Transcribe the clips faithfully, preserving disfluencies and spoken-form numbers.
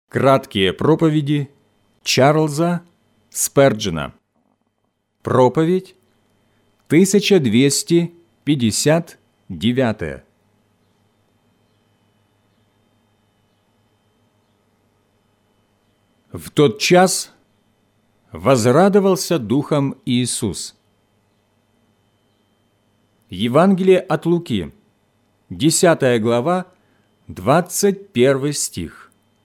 Краткие проповеди Чарльза Сперджена. Проповедь тысяча двести пятьдесят девятая. В тот час возрадовался духом Иисус. Евангелие от Луки, десятая глава, двадцать первый стих.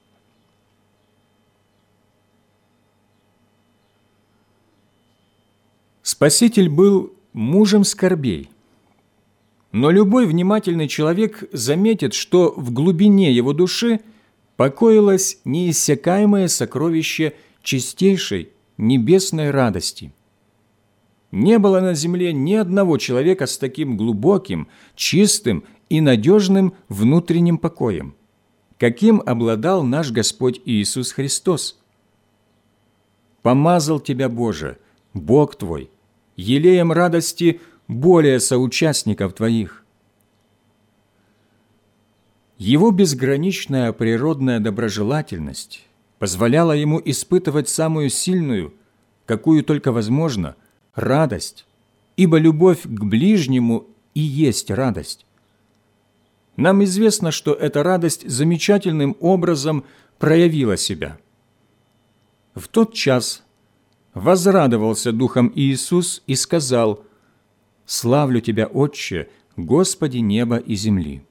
Спаситель был мужем скорбей, но любой внимательный человек заметит, что в глубине его души покоилось неиссякаемое сокровище чистейшей небесной радости. Не было на земле ни одного человека с таким глубоким, чистым и надежным внутренним покоем, каким обладал наш Господь Иисус Христос. «Помазал тебя, Боже, Бог твой, елеем радости более соучастников твоих». Его безграничная природная доброжелательность позволяла ему испытывать самую сильную, какую только возможно, радость, ибо любовь к ближнему и есть радость. Нам известно, что эта радость замечательным образом проявила себя. В тот час возрадовался духом Иисус и сказал: «Славлю Тебя, Отче, Господи неба и земли».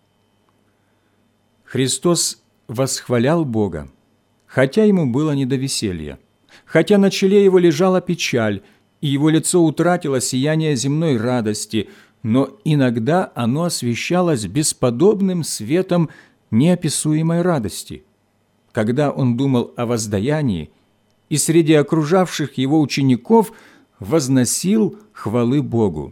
Христос восхвалял Бога, хотя ему было не до веселья, хотя на челе его лежала печаль, и его лицо утратило сияние земной радости, но иногда оно освещалось бесподобным светом неописуемой радости, когда он думал о воздаянии и среди окружавших его учеников возносил хвалы Богу.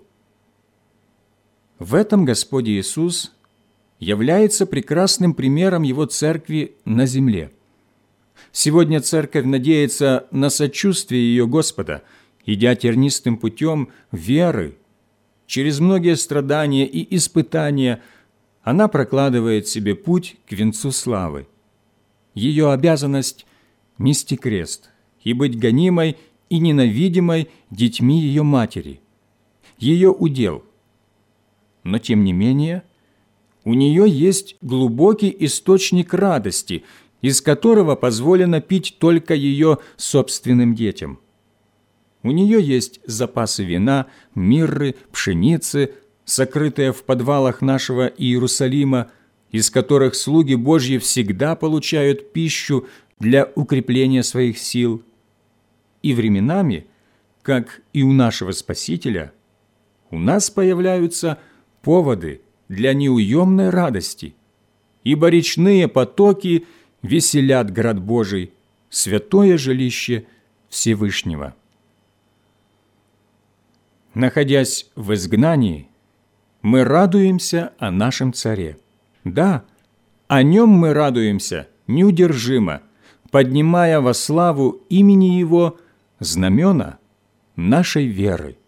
В этом Господь Иисус является прекрасным примером Его Церкви на земле. Сегодня Церковь надеется на сочувствие ее Господа, идя тернистым путем веры. Через многие страдания и испытания она прокладывает себе путь к венцу славы. Ее обязанность – нести крест и быть гонимой и ненавидимой детьми ее матери, ее удел. Но, тем не менее, у нее есть глубокий источник радости, из которого позволено пить только ее собственным детям. У нее есть запасы вина, мирры, пшеницы, сокрытые в подвалах нашего Иерусалима, из которых слуги Божьи всегда получают пищу для укрепления своих сил. И временами, как и у нашего Спасителя, у нас появляются поводы для неуемной радости, ибо речные потоки веселят град Божий, святое жилище Всевышнего. Находясь в изгнании, мы радуемся о нашем Царе. Да, о Нем мы радуемся неудержимо, поднимая во славу имени Его знамена нашей веры.